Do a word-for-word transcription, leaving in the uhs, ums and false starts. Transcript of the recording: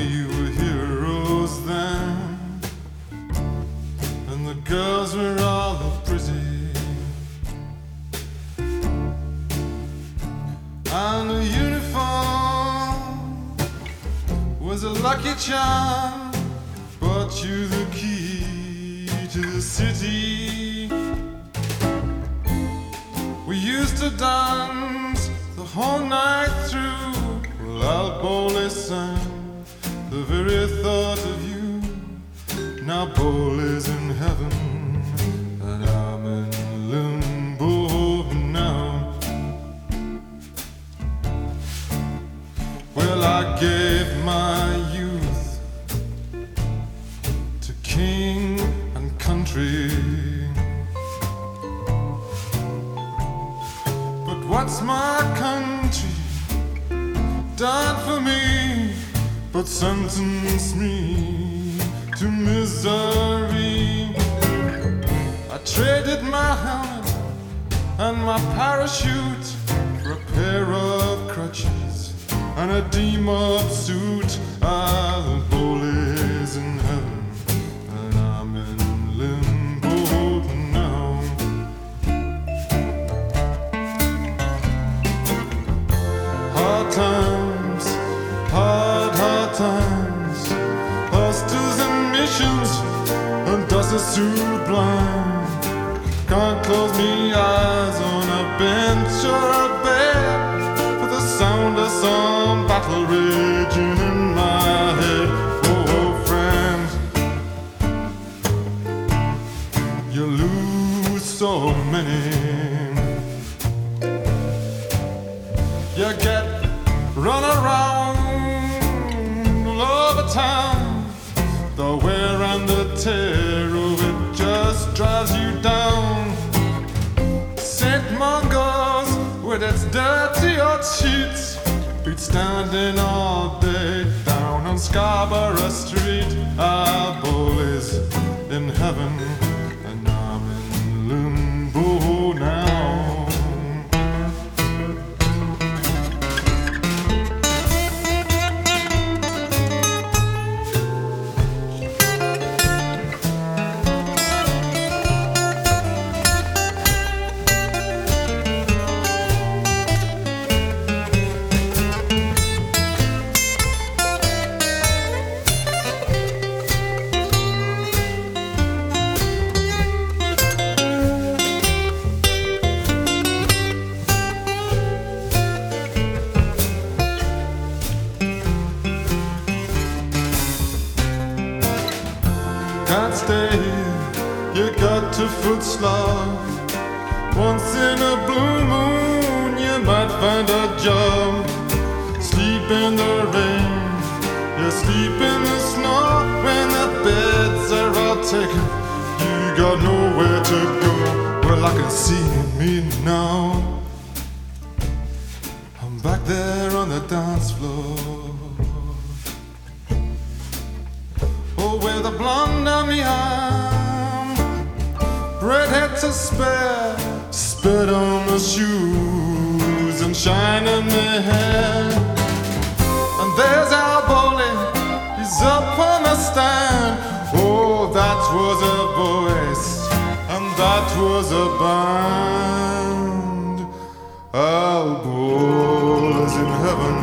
we were heroes then, and the girls were all pretty, and the uniform was a lucky charm, brought you the key to the city. We used to dance the whole night through, while Al Bowley sang the very thought of you. Now Bowley's in heaven and I'm in limbo now. Well, I gave my youth to king and country, but what's my country done for me but sentenced me to misery? I traded my helmet and my parachute for a pair of crutches and a D-mob suit. Al Bowley's in heaven and I'm in limbo now. Hard times, hard, hard times, hostels and missions and dust is too blind. Can't close me eyes on a bench or a bed for the sound of some battle raging in my head. Oh, oh friend, you lose so many. You get run around all over town, the wear and the tear of it just drives you down. Saint Mungo's with its dirty old sheets, beat standing all day down on Scarborough Street. Al Bowley's in heaven and I'm in limbo now. Can't stay here, you got to foot slog. Once in a blue moon you might find a job. Sleep in the rain, you sleep in the snow. When the beds are all taken, you got nowhere to go. Well, I can see me now, I'm back there on the dance floor. With a blonde on the arm, redhead to spare, spit on the shoes and shine in the hair. And there's Al Bowley, he's up on the stand. Oh, that was a voice and that was a band. Al Bowley's in heaven